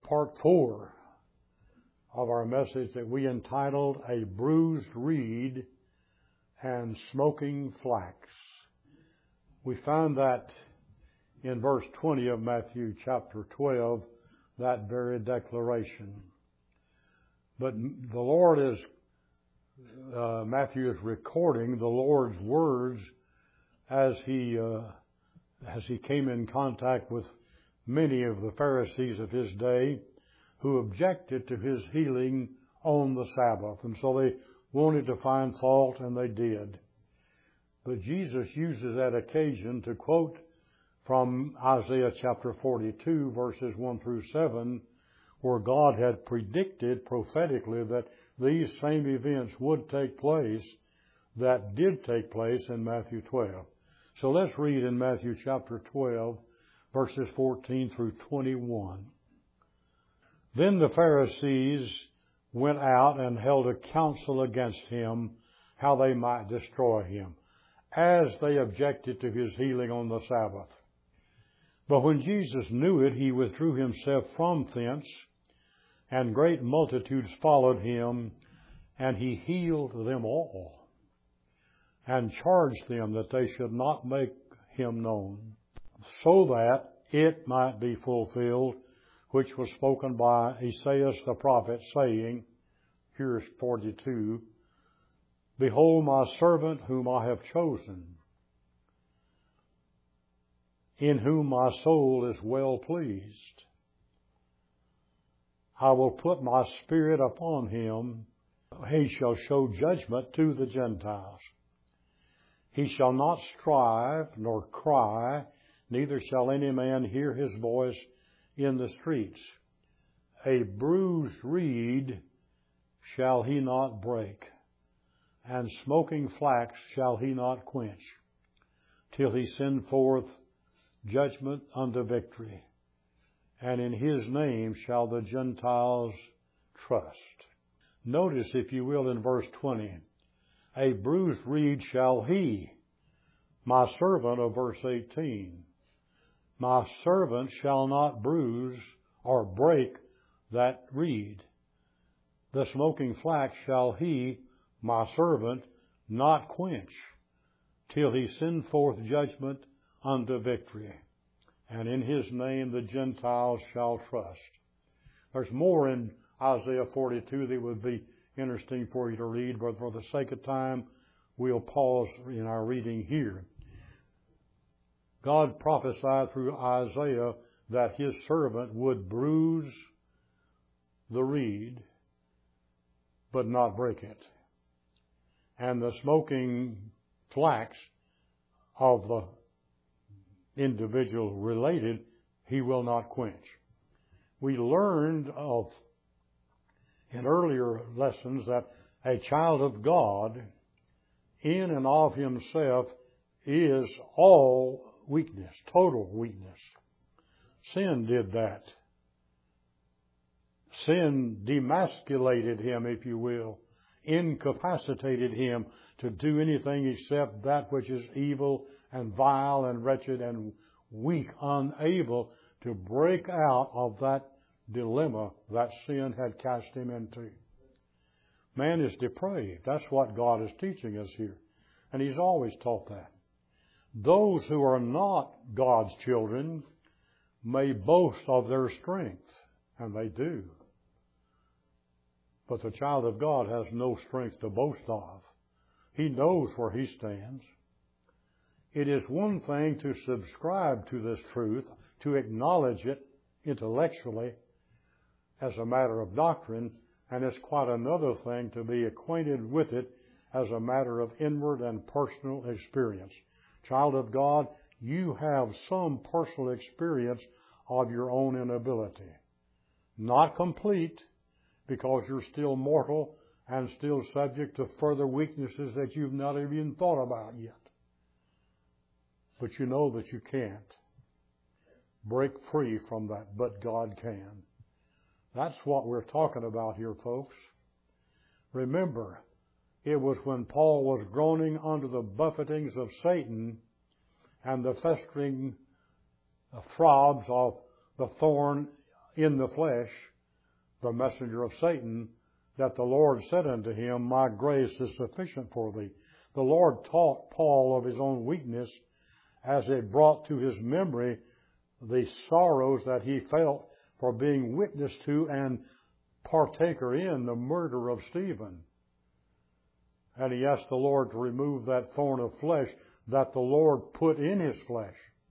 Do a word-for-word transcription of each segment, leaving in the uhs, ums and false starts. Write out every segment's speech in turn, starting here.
part four of our message that we entitled A Bruised Reed and Smoking Flax. We found that in verse twenty of Matthew chapter twelve, that very declaration. But the Lord is, uh, Matthew is recording the Lord's words as he, uh, as he came in contact with many of the Pharisees of his day who objected to his healing on the Sabbath. And so they wanted to find fault, and they did. But Jesus uses that occasion to quote from Isaiah chapter forty-two, verses one through seven, where God had predicted prophetically that these same events would take place that did take place in Matthew twelve. So let's read in Matthew chapter twelve, verses fourteen through twenty-one. Then the Pharisees went out and held a council against him, how they might destroy him, as they objected to his healing on the Sabbath. But when Jesus knew it, he withdrew himself from thence, and great multitudes followed him, and he healed them all, and charged them that they should not make him known, so that it might be fulfilled, which was spoken by Esaias the prophet, saying, here's forty-two, Behold my servant whom I have chosen, in whom my soul is well pleased. I will put my spirit upon him. He shall show judgment to the Gentiles. He shall not strive nor cry, neither shall any man hear his voice in the streets. A bruised reed shall he not break, and smoking flax shall he not quench, till he send forth judgment unto victory. And in his name shall the Gentiles trust. Notice, if you will, in verse twenty, a bruised reed shall he, my servant, of verse eighteen. My servant shall not bruise or break that reed. The smoking flax shall he, my servant, not quench, till he send forth judgment unto victory. And in his name the Gentiles shall trust. There's more in Isaiah forty-two that would be interesting for you to read, but for the sake of time, we'll pause in our reading here. God prophesied through Isaiah that his servant would bruise the reed, but not break it. And the smoking flax of the individual related, he will not quench. We learned of in earlier lessons that a child of God, in and of himself, is all weakness, total weakness. Sin did that. Sin demasculated him, if you will, incapacitated him to do anything except that which is evil and vile and wretched and weak, unable to break out of that dilemma that sin had cast him into. Man is depraved. That's what God is teaching us here. And he's always taught that. Those who are not God's children may boast of their strength, and they do. But the child of God has no strength to boast of. He knows where he stands. It is one thing to subscribe to this truth, to acknowledge it intellectually as a matter of doctrine, and it's quite another thing to be acquainted with it as a matter of inward and personal experience. Child of God, you have some personal experience of your own inability. Not complete, because you're still mortal and still subject to further weaknesses that you've not even thought about yet. But you know that you can't break free from that, but God can. That's what we're talking about here, folks. Remember, it was when Paul was groaning under the buffetings of Satan and the festering throbs of the thorn in the flesh, the messenger of Satan, that the Lord said unto him, My grace is sufficient for thee. The Lord taught Paul of his own weakness as it brought to his memory the sorrows that he felt for being witness to and partaker in the murder of Stephen. And he asked the Lord to remove that thorn of flesh that the Lord put in his flesh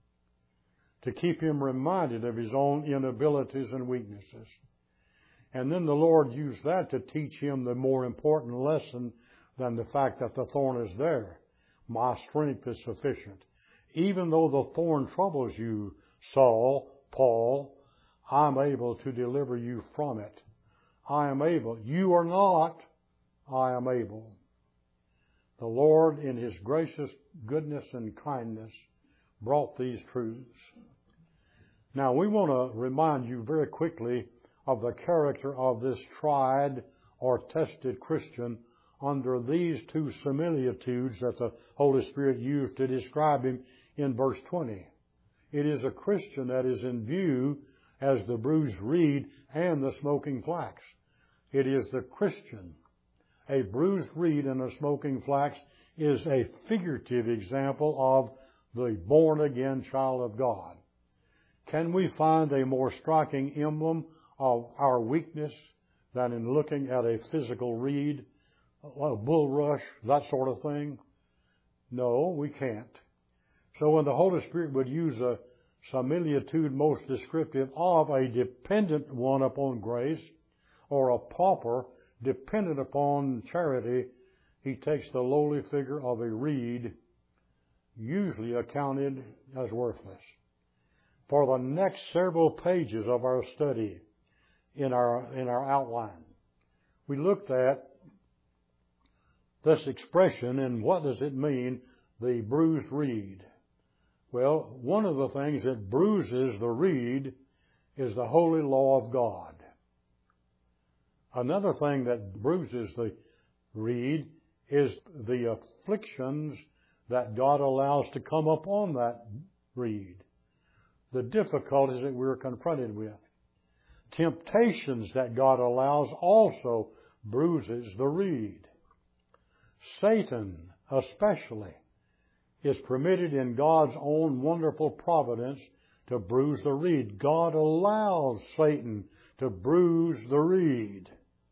to keep him reminded of his own inabilities and weaknesses. And then the Lord used that to teach him the more important lesson than the fact that the thorn is there. My strength is sufficient. Even though the thorn troubles you, Saul, Paul, I'm able to deliver you from it. I am able. You are not. I am able. The Lord, in His gracious goodness and kindness, brought these truths. Now, we want to remind you very quickly of the character of this tried or tested Christian under these two similitudes that the Holy Spirit used to describe him in verse twenty. It is a Christian that is in view as the bruised reed and the smoking flax. It is the Christian. A bruised reed and a smoking flax is a figurative example of the born-again child of God. Can we find a more striking emblem of our weakness than in looking at a physical reed, a bulrush, that sort of thing? No, we can't. So when the Holy Spirit would use a similitude most descriptive of a dependent one upon grace or a pauper dependent upon charity, He takes the lowly figure of a reed, usually accounted as worthless. For the next several pages of our study in our, in our outline, we looked at this expression and what does it mean, the bruised reed. Well, one of the things that bruises the reed is the holy law of God. Another thing that bruises the reed is the afflictions that God allows to come upon that reed. The difficulties that we're confronted with. Temptations that God allows also bruises the reed. Satan, especially, is permitted in God's own wonderful providence to bruise the reed. God allows Satan to bruise the reed.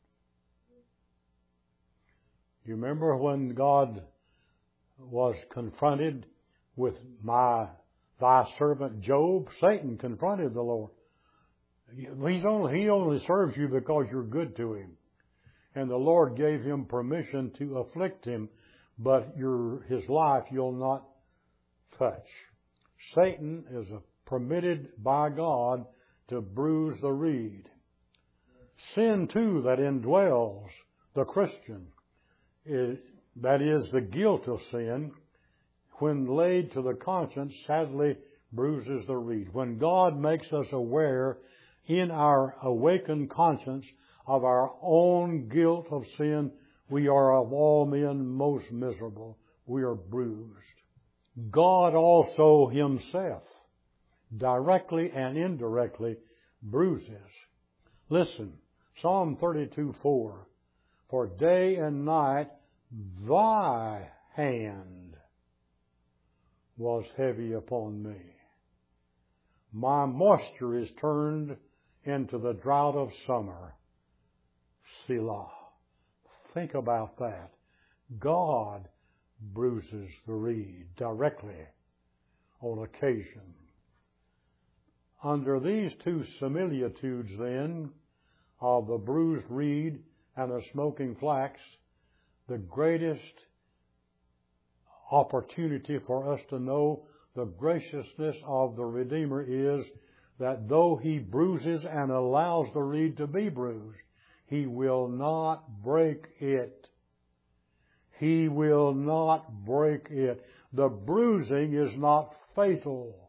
You remember when God was confronted with my thy servant Job? Satan confronted the Lord. He's only, he only serves you because you're good to him. And the Lord gave him permission to afflict him, but your, his life you'll not touch. Satan is permitted by God to bruise the reed. Sin, too, that indwells the Christian, is, that is the guilt of sin, when laid to the conscience, sadly bruises the reed. When God makes us aware in our awakened conscience of our own guilt of sin, we are of all men most miserable. We are bruised. God also Himself, directly and indirectly, bruises. Listen, Psalm thirty-two four. For day and night Thy hand was heavy upon me. My moisture is turned into the drought of summer. Selah. Think about that. God bruises the reed directly on occasion. Under these two similitudes, then, of the bruised reed and the smoking flax, the greatest opportunity for us to know the graciousness of the Redeemer is that though He bruises and allows the reed to be bruised, He will not break it. He will not break it. The bruising is not fatal.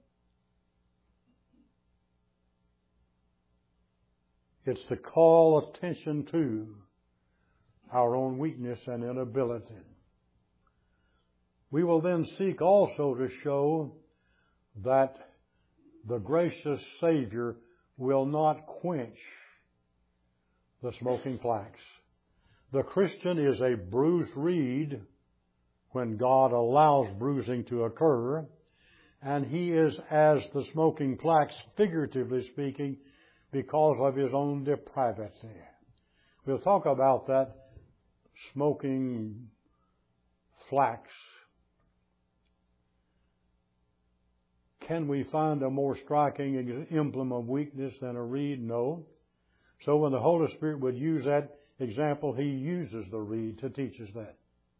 It's to call attention to our own weakness and inability. We will then seek also to show that the gracious Savior will not quench the smoking flax. The Christian is a bruised reed when God allows bruising to occur, and he is as the smoking flax, figuratively speaking, because of his own depravity. We'll talk about that smoking flax. Can we find a more striking emblem of weakness than a reed? No. So when the Holy Spirit would use that example, He uses the reed to teach us that.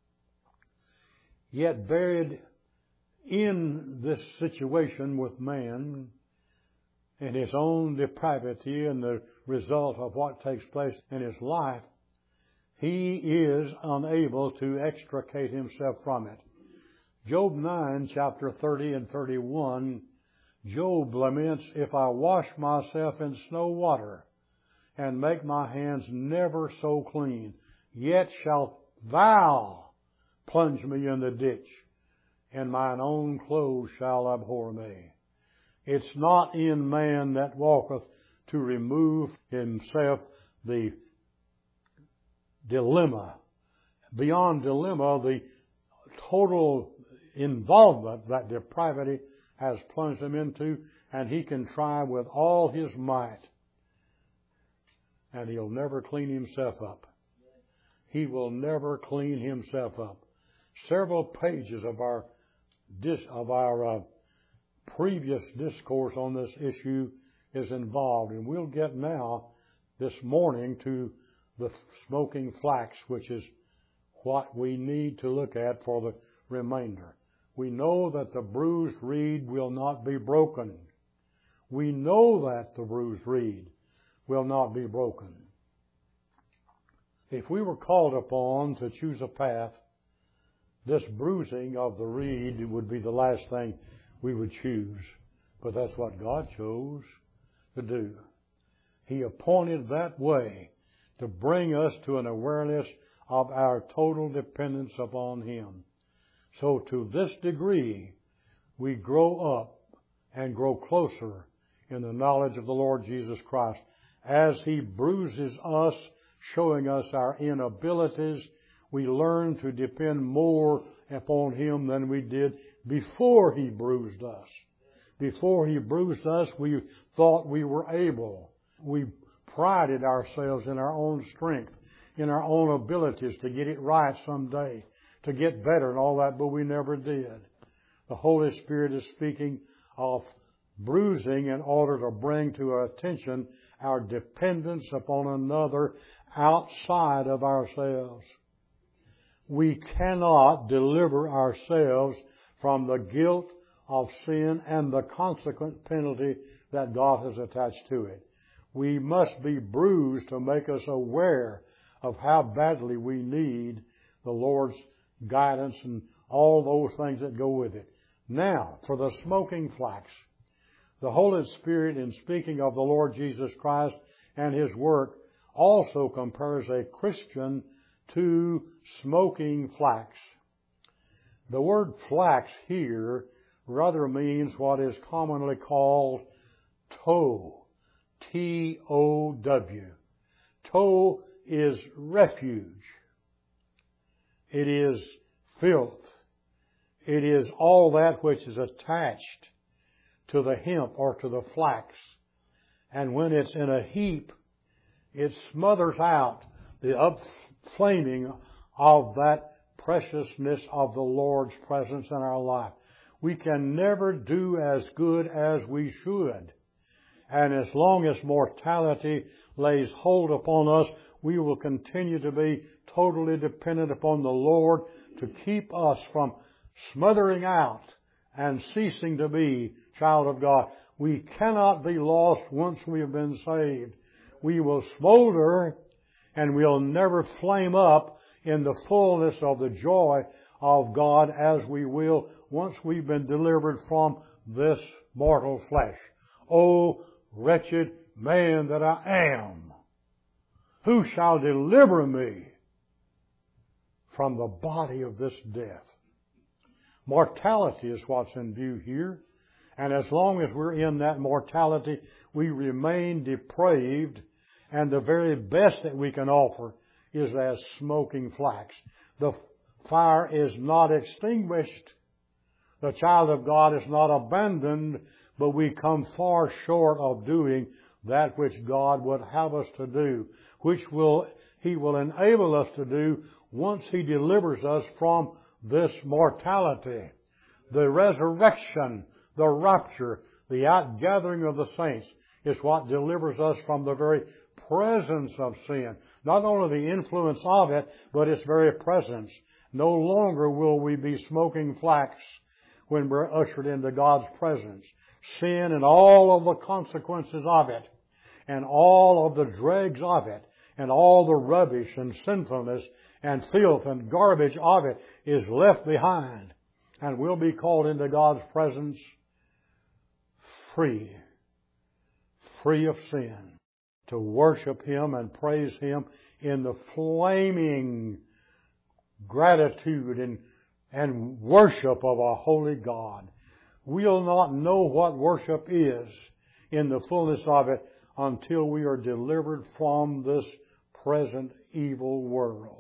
Yet buried in this situation with man and his own depravity and the result of what takes place in his life, he is unable to extricate himself from it. Job nine, chapter thirty and thirty-one, Job laments, "If I wash myself in snow water and make my hands never so clean, yet shalt thou plunge me in the ditch, and mine own clothes shall abhor me." It's not in man that walketh to remove himself the dilemma. Beyond dilemma, the total involvement that depravity has plunged him into, and he can try with all his might, and he'll never clean himself up. He will never clean himself up. Several pages of our of our uh, previous discourse on this issue is involved, and we'll get now this morning to the smoking flax, which is what we need to look at for the remainder. We know that the bruised reed will not be broken. We know that the bruised reed will not be broken. If we were called upon to choose a path, this bruising of the reed would be the last thing we would choose. But that's what God chose to do. He appointed that way to bring us to an awareness of our total dependence upon Him. So to this degree, we grow up and grow closer in the knowledge of the Lord Jesus Christ as He bruises us, showing us our inabilities. We learn to depend more upon Him than we did before He bruised us. Before He bruised us, we thought we were able. We prided ourselves in our own strength, in our own abilities to get it right someday, to get better and all that, but we never did. The Holy Spirit is speaking of bruising in order to bring to our attention our dependence upon another outside of ourselves. We cannot deliver ourselves from the guilt of sin and the consequent penalty that God has attached to it. We must be bruised to make us aware of how badly we need the Lord's guidance and all those things that go with it. Now, for the smoking flax, the Holy Spirit, in speaking of the Lord Jesus Christ and His work, also compares a Christian to smoking flax. The word flax here rather means what is commonly called tow. T O W. Tow is refuge. It is filth. It is all that which is attached to the hemp or to the flax. And when it's in a heap, it smothers out the upflaming of that preciousness of the Lord's presence in our life. We can never do as good as we should. And as long as mortality lays hold upon us, we will continue to be totally dependent upon the Lord to keep us from smothering out and ceasing to be child of God. We cannot be lost once we have been saved. We will smolder and we'll never flame up in the fullness of the joy of God as we will once we've been delivered from this mortal flesh. Oh, wretched man that I am, who shall deliver me from the body of this death? Mortality is what's in view here. And as long as we're in that mortality, we remain depraved, and the very best that we can offer is as smoking flax. The fire is not extinguished. The child of God is not abandoned, but we come far short of doing that which God would have us to do, which will He will enable us to do once He delivers us from this mortality. The resurrection, the rapture, the outgathering of the saints is what delivers us from the very presence of sin. Not only the influence of it, but its very presence. No longer will we be smoking flax when we're ushered into God's presence. Sin and all of the consequences of it, and all of the dregs of it, and all the rubbish and sinfulness and filth and garbage of it is left behind. And we'll be called into God's presence free, free of sin, to worship Him and praise Him in the flaming gratitude and, and worship of a holy God. We'll not know what worship is in the fullness of it until we are delivered from this present evil world.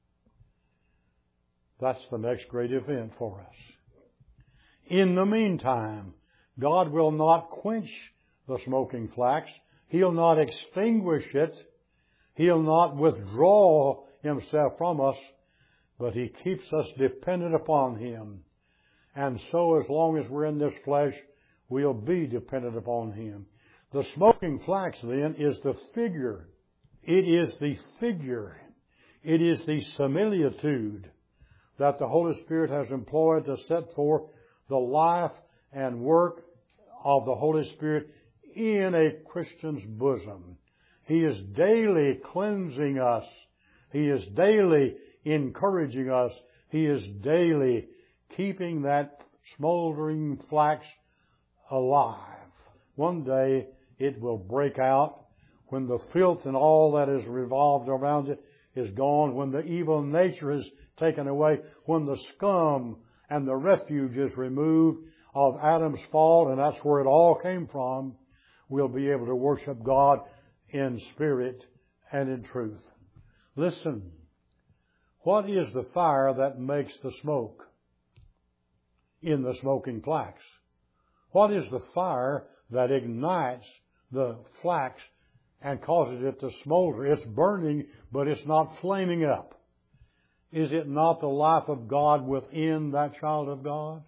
That's the next great event for us. In the meantime, God will not quench the smoking flax. He'll not extinguish it. He'll not withdraw Himself from us, but He keeps us dependent upon Him. And so as long as we're in this flesh, we'll be dependent upon Him. The smoking flax, then, is the figure. It is the figure. It is the similitude that the Holy Spirit has employed to set forth the life and work of the Holy Spirit in a Christian's bosom. He is daily cleansing us. He is daily encouraging us. He is daily keeping that smoldering flax alive. One day it will break out when the filth and all that is revolved around it is gone, when the evil nature is taken away, when the scum and the refuge is removed of Adam's fall, and that's where it all came from. We'll be able to worship God in spirit and in truth. Listen, what is the fire that makes the smoke in the smoking flax? What is the fire that ignites the flax and causes it to smolder? It's burning, but it's not flaming up. Is it not the life of God within that child of God?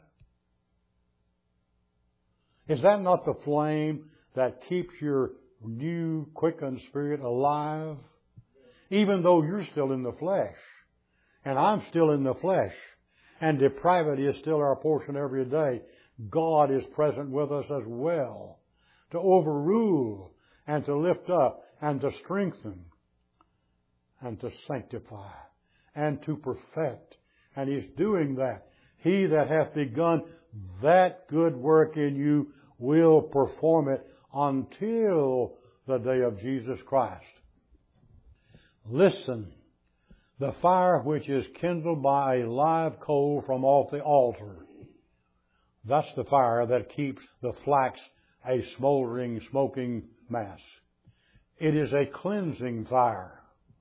Is that not the flame that keeps your new, quickened spirit alive? Even though you're still in the flesh, and I'm still in the flesh, and depravity is still our portion every day, God is present with us as well to overrule and to lift up and to strengthen and to sanctify and to perfect. And He's doing that. He that hath begun that good work in you will perform it until the day of Jesus Christ. Listen, the fire which is kindled by a live coal from off the altar, that's the fire that keeps the flax a smoldering, smoking mass. It is a cleansing fire.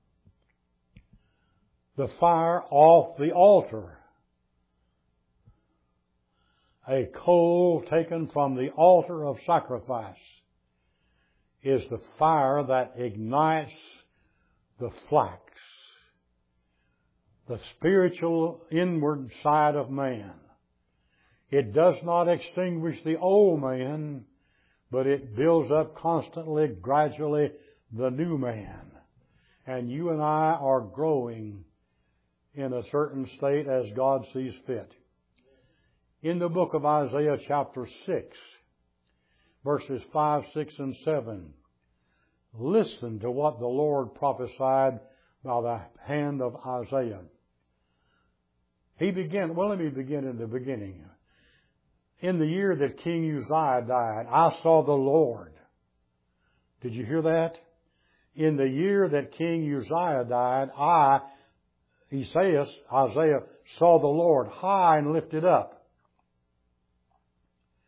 The fire off the altar, a coal taken from the altar of sacrifice, is the fire that ignites the flax, the spiritual inward side of man. It does not extinguish the old man, but it builds up constantly, gradually, the new man. And you and I are growing in a certain state as God sees fit. In the book of Isaiah chapter six, verses five, six, and seven, listen to what the Lord prophesied by the hand of Isaiah. He began, well, let me begin in the beginning. In the year that King Uzziah died, I saw the Lord. Did you hear that? In the year that King Uzziah died, I, Isaiah, Isaiah saw the Lord high and lifted up.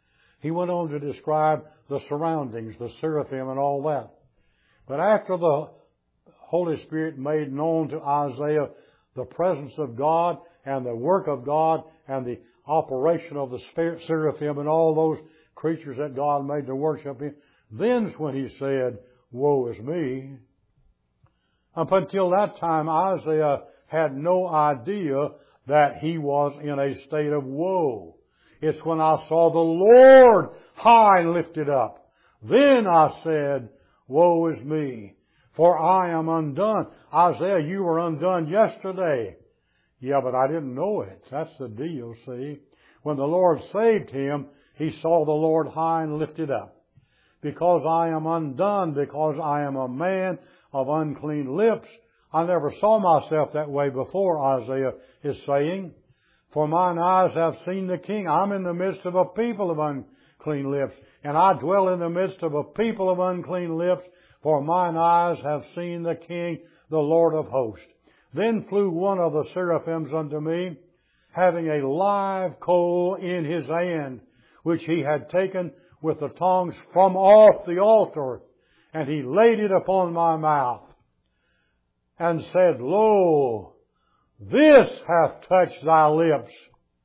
He went on to describe the surroundings, the seraphim and all that. But after the Holy Spirit made known to Isaiah the presence of God and the work of God and the operation of the seraphim and all those creatures that God made to worship Him, then's when He said, "Woe is me." Up until that time, Isaiah had no idea that he was in a state of woe. It's when I saw the Lord high and lifted up. Then I said, "Woe is me, for I am undone." Isaiah, you were undone yesterday. Yeah, but I didn't know it. That's the deal, see. When the Lord saved him, he saw the Lord high and lifted up. Because I am undone, because I am a man of unclean lips. I never saw myself that way before, Isaiah is saying. For mine eyes have seen the King. I'm in the midst of a people of unclean lips. And I dwell in the midst of a people of unclean lips. For mine eyes have seen the King, the Lord of hosts. Then flew one of the seraphims unto me, having a live coal in his hand, which he had taken with the tongs from off the altar. And he laid it upon my mouth, and said, Lo, this hath touched thy lips,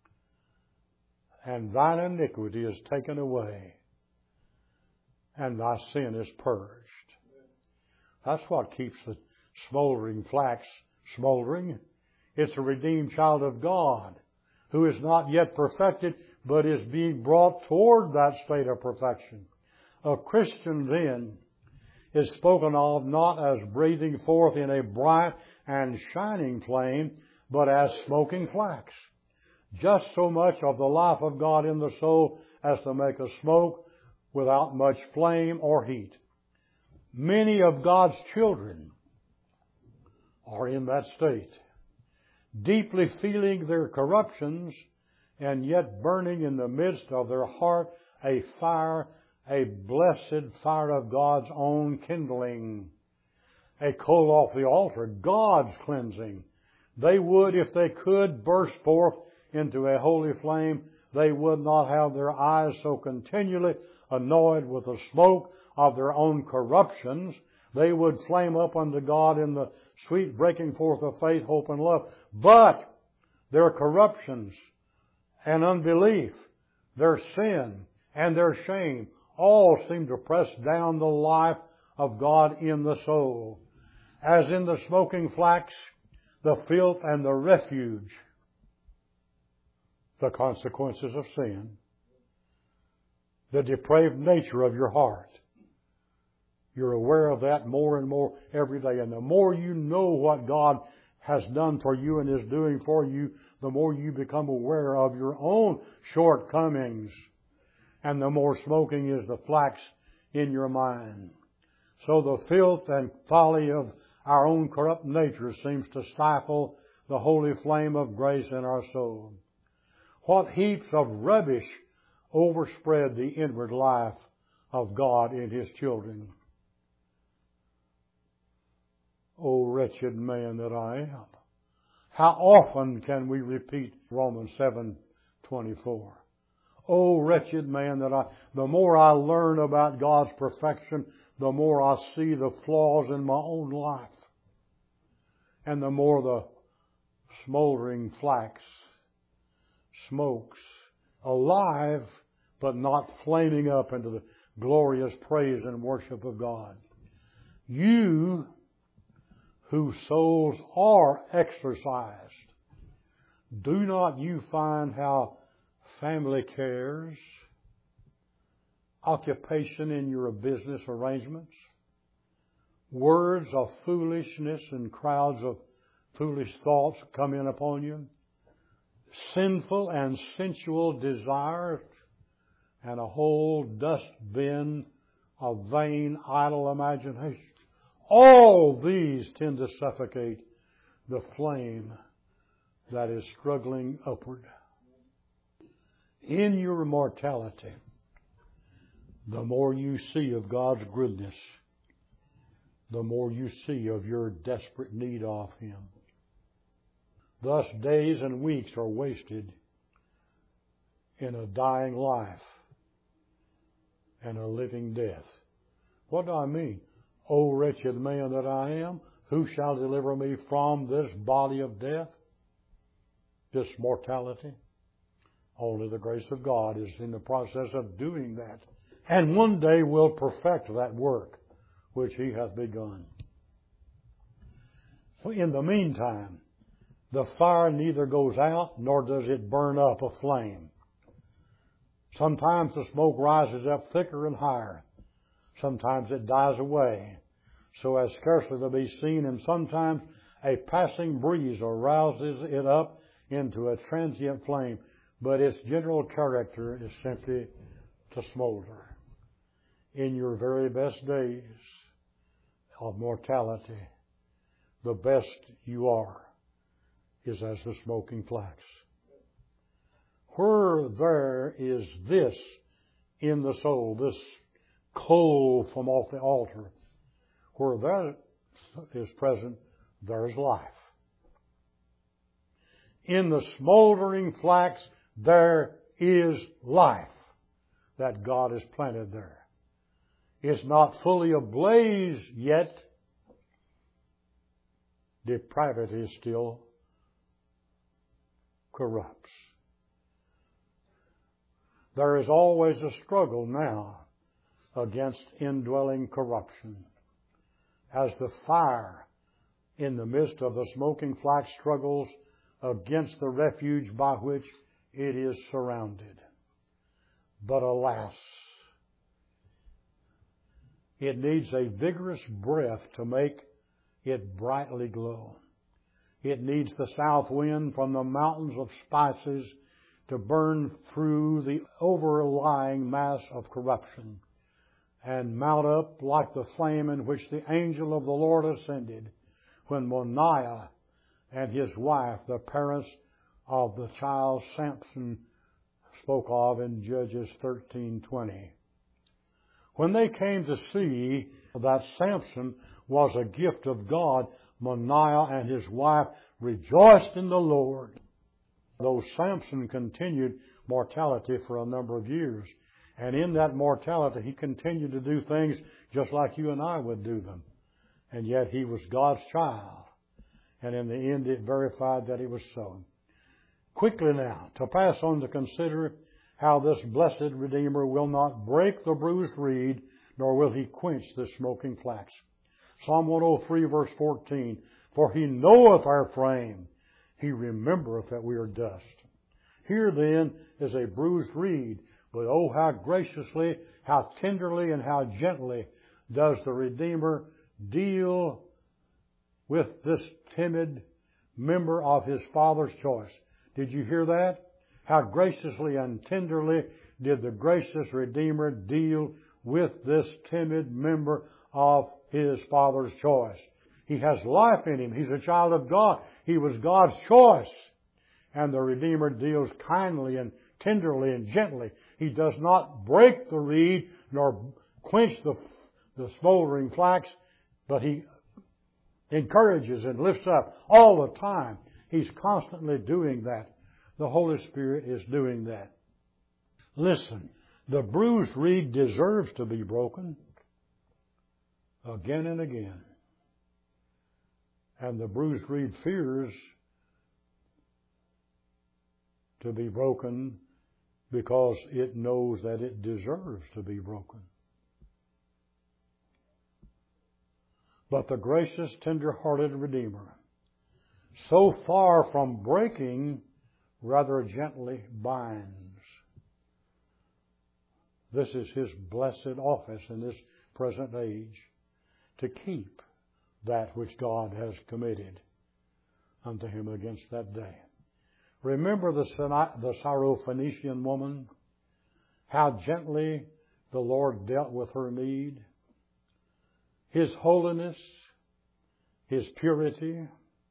and thine iniquity is taken away, and thy sin is purged. That's what keeps the smoldering flax smoldering. It's a redeemed child of God who is not yet perfected, but is being brought toward that state of perfection. A Christian then is spoken of not as breathing forth in a bright and shining flame, but as smoking flax. Just so much of the life of God in the soul as to make a smoke without much flame or heat. Many of God's children are in that state, deeply feeling their corruptions and yet burning in the midst of their heart a fire, a blessed fire of God's own kindling, a coal off the altar, God's cleansing. They would, if they could, burst forth into a holy flame. They would not have their eyes so continually annoyed with the smoke of their own corruptions. They would flame up unto God in the sweet breaking forth of faith, hope, and love. But their corruptions and unbelief, their sin and their shame, all seem to press down the life of God in the soul. As in the smoking flax, the filth and the refuge, the consequences of sin, the depraved nature of your heart. You're aware of that more and more every day. And the more you know what God has done for you and is doing for you, the more you become aware of your own shortcomings. And the more smoking is the flax in your mind. So the filth and folly of our own corrupt nature seems to stifle the holy flame of grace in our soul. What heaps of rubbish overspread the inward life of God in His children. O wretched man that I am. How often can we repeat Romans seven twenty-four? Oh, wretched man that I... The more I learn about God's perfection, the more I see the flaws in my own life. And the more the smoldering flax smokes, alive, but not flaming up into the glorious praise and worship of God. You, whose souls are exercised, do not you find how family cares, occupation in your business arrangements, words of foolishness and crowds of foolish thoughts come in upon you, sinful and sensual desires, and a whole dustbin of vain, idle imaginations. All these tend to suffocate the flame that is struggling upward. In your mortality, the more you see of God's goodness, the more you see of your desperate need of Him. Thus, days and weeks are wasted in a dying life and a living death. What do I mean? O wretched man that I am, who shall deliver me from this body of death? This mortality? Only the grace of God is in the process of doing that. And one day will perfect that work which He hath begun. In the meantime, the fire neither goes out nor does it burn up a flame. Sometimes the smoke rises up thicker and higher. Sometimes it dies away, so as scarcely to be seen, and sometimes a passing breeze arouses it up into a transient flame, but its general character is simply to smolder. In your very best days of mortality, the best you are is as the smoking flax. Where there is this in the soul, this coal from off the altar, where that is present, there is life. In the smoldering flax, there is life that God has planted there. It's not fully ablaze yet. Depravity still corrupts. There is always a struggle now against indwelling corruption, as the fire in the midst of the smoking flax struggles against the refuge by which it is surrounded. But alas, it needs a vigorous breath to make it brightly glow. It needs the south wind from the mountains of spices to burn through the overlying mass of corruption and mount up like the flame in which the angel of the Lord ascended when Moniah and his wife, the parents of the child Samson, spoke of in Judges thirteen twenty. When they came to see that Samson was a gift of God, Moniah and his wife rejoiced in the Lord. Though Samson continued mortality for a number of years, and in that mortality he continued to do things just like you and I would do them. And yet he was God's child. And in the end it verified that he was so. Quickly now, to pass on to consider how this blessed Redeemer will not break the bruised reed, nor will He quench the smoking flax. Psalm one oh three verse fourteen, for He knoweth our frame, He remembereth that we are dust. Here then is a bruised reed, but oh how graciously, how tenderly, and how gently does the Redeemer deal with this timid member of His Father's choice. Did you hear that? How graciously and tenderly did the gracious Redeemer deal with this timid member of His Father's choice. He has life in him. He's a child of God. He was God's choice. And the Redeemer deals kindly and tenderly and gently. He does not break the reed nor quench the, the smoldering flax, but He encourages and lifts up all the time. He's constantly doing that. The Holy Spirit is doing that. Listen, the bruised reed deserves to be broken again and again. And the bruised reed fears to be broken because it knows that it deserves to be broken. But the gracious, tender-hearted Redeemer, so far from breaking, rather gently binds. This is His blessed office in this present age, to keep that which God has committed unto Him against that day. Remember the, the Syrophoenician woman, how gently the Lord dealt with her need. His holiness, His purity,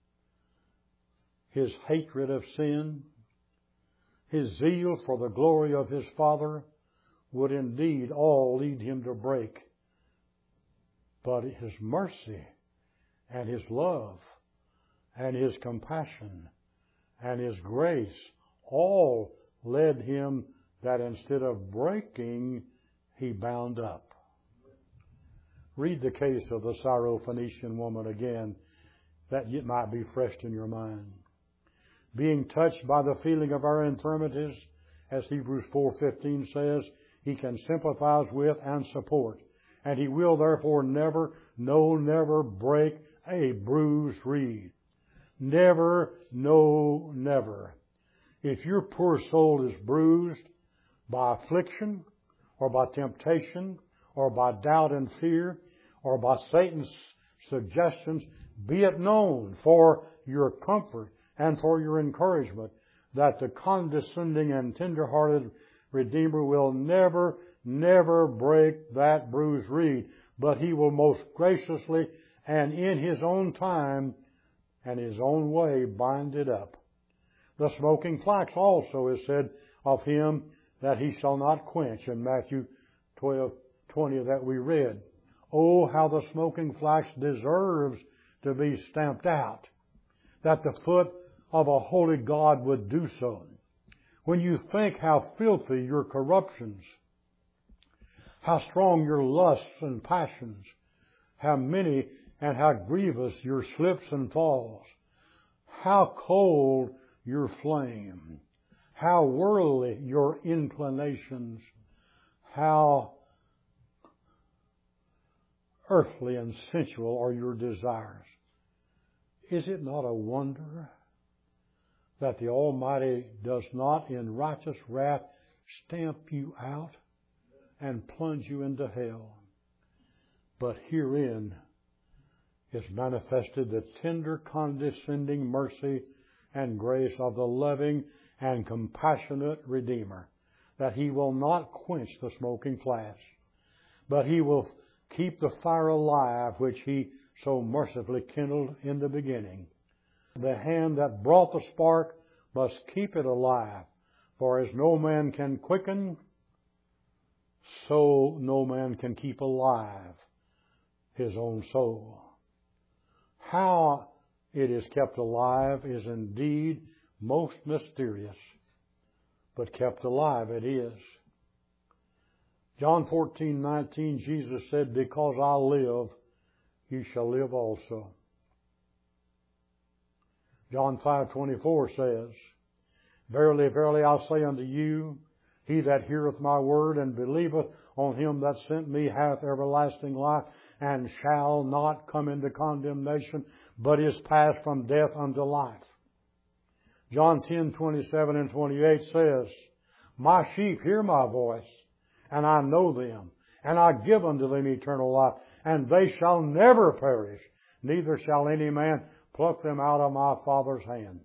His hatred of sin, His zeal for the glory of His Father would indeed all lead Him to break. But His mercy and His love and His compassion and His grace all led Him that instead of breaking, He bound up. Read the case of the Syrophoenician woman again, that it might be fresh in your mind. Being touched by the feeling of our infirmities, as Hebrews four fifteen says, He can sympathize with and support. And He will therefore never, no, never break a bruised reed. Never, no, never. If your poor soul is bruised by affliction, or by temptation, or by doubt and fear, or by Satan's suggestions, be it known for your comfort and for your encouragement that the condescending and tender-hearted Redeemer will never, never break that bruised reed, but He will most graciously and in His own time and His own way bind it up. The smoking flax also is said of Him that He shall not quench in Matthew twelve twenty that we read. Oh, how the smoking flax deserves to be stamped out, that the foot of a holy God would do so. When you think how filthy your corruptions, how strong your lusts and passions, how many and how grievous your slips and falls, how cold your flame, how worldly your inclinations, how earthly and sensual are your desires. Is it not a wonder that the Almighty does not in righteous wrath stamp you out and plunge you into hell? But herein is manifested the tender, condescending mercy and grace of the loving and compassionate Redeemer, that He will not quench the smoking flax, but He will keep the fire alive which He so mercifully kindled in the beginning. The hand that brought the spark must keep it alive, for as no man can quicken, so no man can keep alive his own soul. How it is kept alive is indeed most mysterious, but kept alive it is. John fourteen nineteen, Jesus said, because I live, you shall live also. John five twenty-four says, verily, verily, I say unto you, he that heareth my word and believeth on Him that sent me hath everlasting life, and shall not come into condemnation, but is passed from death unto life. John ten twenty-seven and twenty-eight says, my sheep hear my voice, and I know them, and I give unto them eternal life, and they shall never perish, neither shall any man pluck them out of my Father's hand.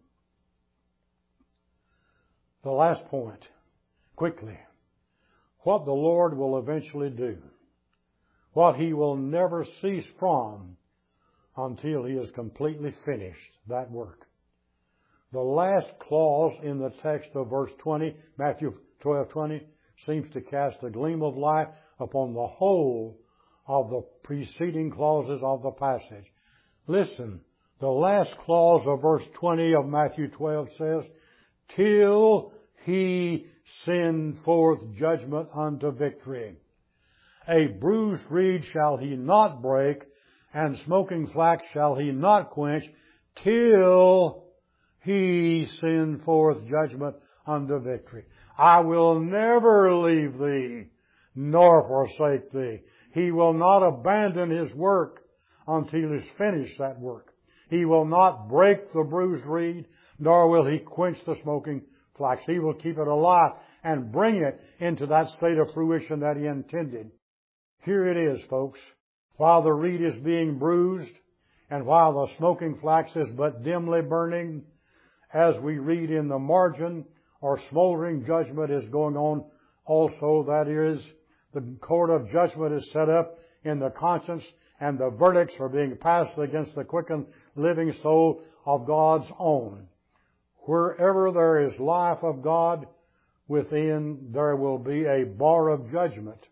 The last point, quickly, what the Lord will eventually do, what He will never cease from until He has completely finished that work. The last clause in the text of verse twenty, Matthew twelve twenty, seems to cast a gleam of light upon the whole of the preceding clauses of the passage. Listen, the last clause of verse twenty of Matthew twelve says, till He send forth judgment unto victory. A bruised reed shall He not break, and smoking flax shall He not quench, till He send forth judgment unto victory. I will never leave thee, nor forsake thee. He will not abandon His work until He's finished that work. He will not break the bruised reed, nor will He quench the smoking flax. He will keep it alive and bring it into that state of fruition that He intended. Here it is, folks. While the reed is being bruised, and while the smoking flax is but dimly burning, as we read in the margin, or smoldering judgment is going on also. That is, the court of judgment is set up in the conscience, and the verdicts are being passed against the quickened living soul of God's own. Wherever there is life of God within, there will be a bar of judgment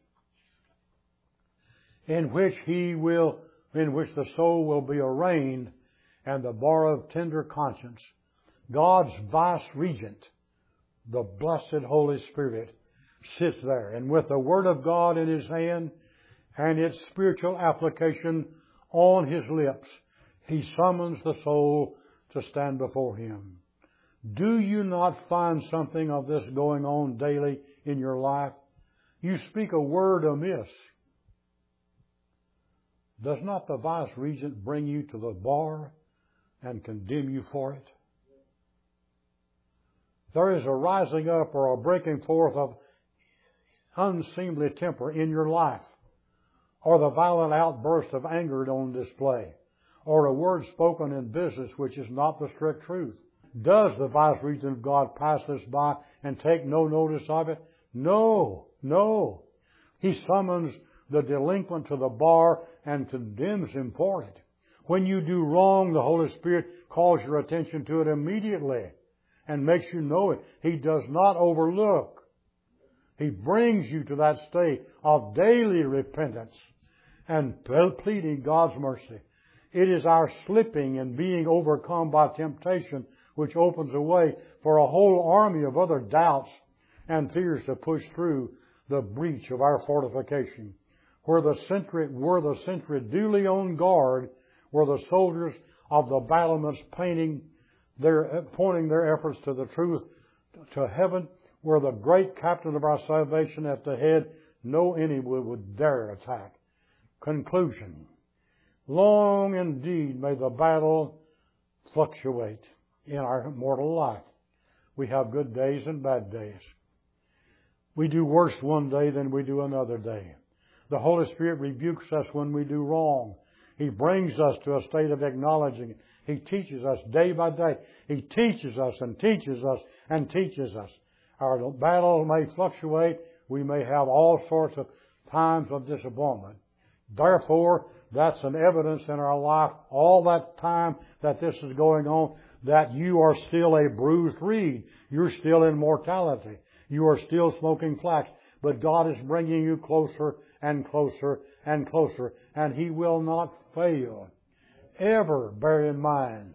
in which he will, in which the soul will be arraigned, and the bar of tender conscience, God's vice regent, the blessed Holy Spirit, sits there. And with the Word of God in his hand and its spiritual application on his lips, he summons the soul to stand before him. Do you not find something of this going on daily in your life? You speak a word amiss. Does not the vice regent bring you to the bar and condemn you for it? There is a rising up or a breaking forth of unseemly temper in your life, or the violent outburst of anger on display, or a word spoken in business which is not the strict truth. Does the vice regent of God pass this by and take no notice of it? No, no. He summons the delinquent to the bar and condemns him for it. When you do wrong, the Holy Spirit calls your attention to it immediately and makes you know it. He does not overlook. He brings you to that state of daily repentance and pleading God's mercy. It is our slipping and being overcome by temptation which opens a way for a whole army of other doubts and fears to push through the breach of our fortification. Where the sentry, were the sentry duly on guard, were the soldiers of the battlements painting their, pointing their efforts to the truth, to heaven, where the great captain of our salvation at the head, no enemy would dare attack. Conclusion. Long indeed may the battle fluctuate in our mortal life. We have good days and bad days. We do worse one day than we do another day. The Holy Spirit rebukes us when we do wrong. He brings us to a state of acknowledging it. He teaches us day by day. He teaches us and teaches us and teaches us. Our battle may fluctuate. We may have all sorts of times of disappointment. Therefore, that's an evidence in our life all that time that this is going on, that you are still a bruised reed. You're still in mortality. You are still smoking flax. But God is bringing you closer and closer and closer, and He will not fail. Ever bear in mind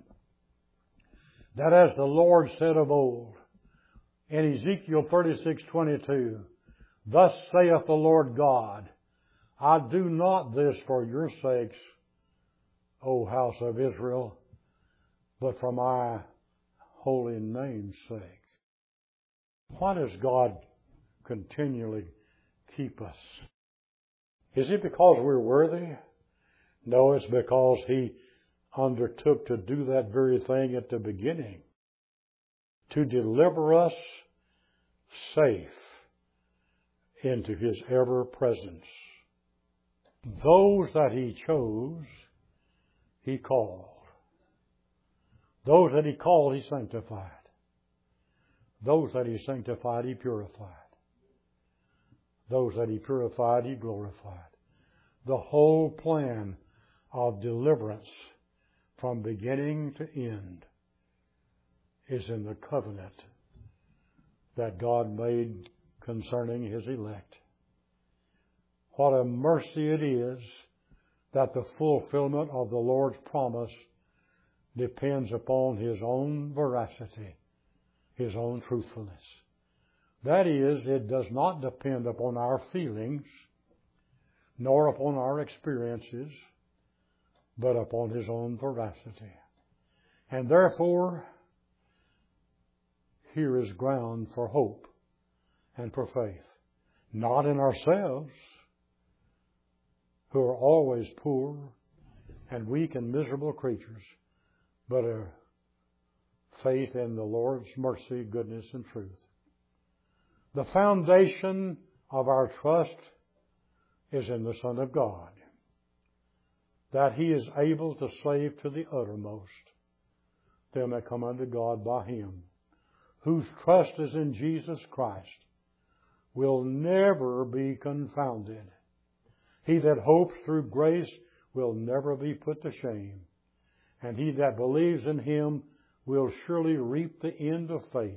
that as the Lord said of old, in Ezekiel thirty-six twenty-two, thus saith the Lord God, I do not this for your sakes, O house of Israel, but for my holy name's sake. Why does God continually keep us? Is it because we're worthy? No, it's because He undertook to do that very thing at the beginning, to deliver us safe into His ever presence. Those that He chose, He called. Those that He called, He sanctified. Those that He sanctified, He purified. Those that He purified, He glorified. The whole plan of deliverance from beginning to end is in the covenant that God made concerning His elect. What a mercy it is that the fulfillment of the Lord's promise depends upon His own veracity, His own truthfulness. That is, it does not depend upon our feelings, nor upon our experiences, but upon His own veracity. And therefore, here is ground for hope and for faith. Not in ourselves, who are always poor and weak and miserable creatures, but a faith in the Lord's mercy, goodness, and truth. The foundation of our trust is in the Son of God, that He is able to save to the uttermost them that come unto God by Him. Whose trust is in Jesus Christ will never be confounded. He that hopes through grace will never be put to shame, and he that believes in Him will surely reap the end of faith,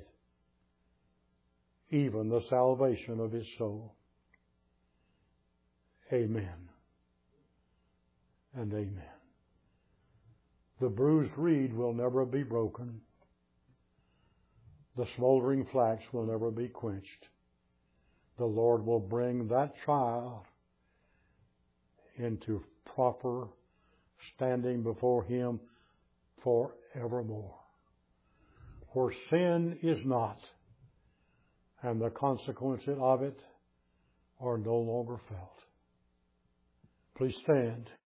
even the salvation of his soul. Amen and amen. The bruised reed will never be broken. The smoldering flax will never be quenched. the Lord will bring that child into proper standing before Him forevermore, where sin is not, and the consequences of it are no longer felt. Please stand.